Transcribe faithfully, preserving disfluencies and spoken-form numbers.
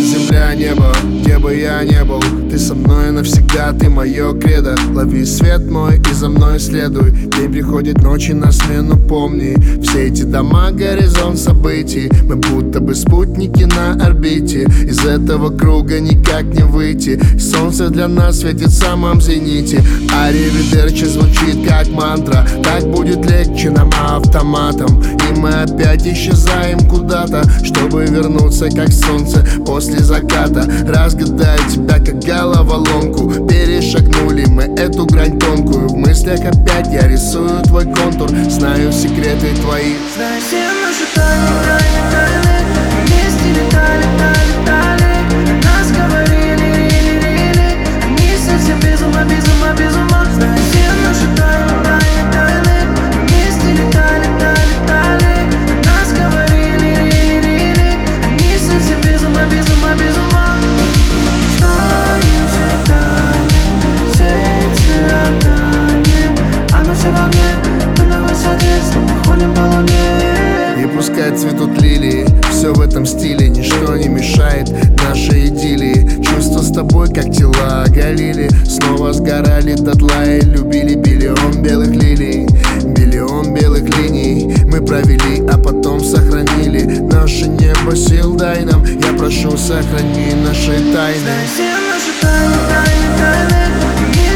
земля, небо, где бы я не был, ты со мной навсегда, ты мое кредо. Лови свет мой и за мной следуй. День приходит, ночи на смену, помни. Все эти дома, горизонт событий. Мы будто бы спутники на орбите. Из этого круга никак не выйти. Солнце для нас светит в самом зените. Аривидерчи звучит как мантра. Так будет легче нам автоматом. И мы опять исчезаем куда-то, чтобы вернуться как солнце после заката. Разгадаю тебя как головоломку. Перешагнули мы эту грань тонкую. В мыслях опять я рисую твой контур. Знаю секреты твои. Знаю все наши тайны, тайны, тайны. Вместе летали, летали, летали. Нас говорили, рили, рили. Они совсем без ума, без ума, без ума. Знаю все наши тайны, тайны, тайны. Вместе летали, летали, летали. Нас говорили, рили, рили. Они совсем без ума, без ума, без ума. Знаем все тайны, все эти отдания. Оно все во мне, мы на высоте, снова ходим по луне. И пускай цветут лилии, все в этом стиле. Ничто не мешает нашей идиллии. Чувства с тобой, как тела оголили. Снова сгорали дотла и любили. Биллион белых лилий, биллион белых линий мы провели, а потом сохранили. Наше небо сил дай нам. Я прошу, сохрани наши тайны. Знаю все наши тайны, тайны, тайны.